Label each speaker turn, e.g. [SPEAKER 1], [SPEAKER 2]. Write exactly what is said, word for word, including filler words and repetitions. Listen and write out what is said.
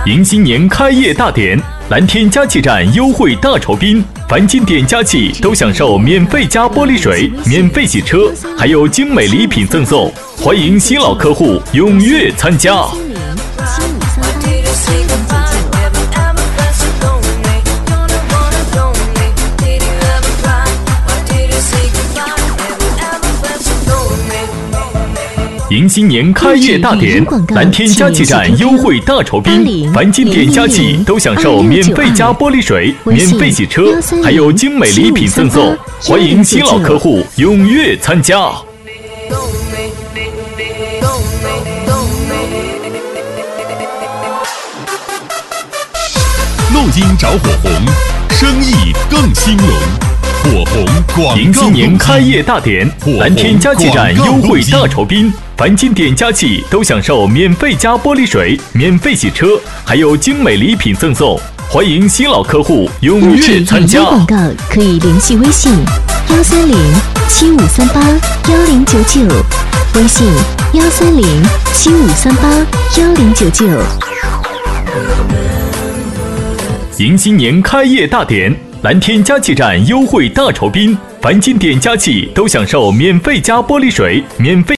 [SPEAKER 1] 迎新年开业大典，蓝天加气站优惠大酬宾，凡进店加气都享受免费加玻璃水、免费洗车，还有精美礼品赠送，欢迎新老客户踊跃参加。迎新年开业大典，蓝天加气站优惠大酬宾，凡进店加气都享受免费加玻璃水、免费洗车，还有精美礼品赠送，欢迎新老客户踊跃参加。
[SPEAKER 2] 录音找火红，生意更兴隆。火红广告。
[SPEAKER 1] 迎新年开业大典，蓝天加气站优惠大酬宾，凡进店加气都享受免费加玻璃水、免费洗车，还有精美礼品赠送，欢迎新老客户踊跃参加。
[SPEAKER 3] 广告可以联系微信幺三零七五三八幺零九九，微信幺三零七五三八幺零九九。
[SPEAKER 1] 迎新年开业大典，蓝天加气站优惠大酬宾，凡进店加气都享受免费加玻璃水、免费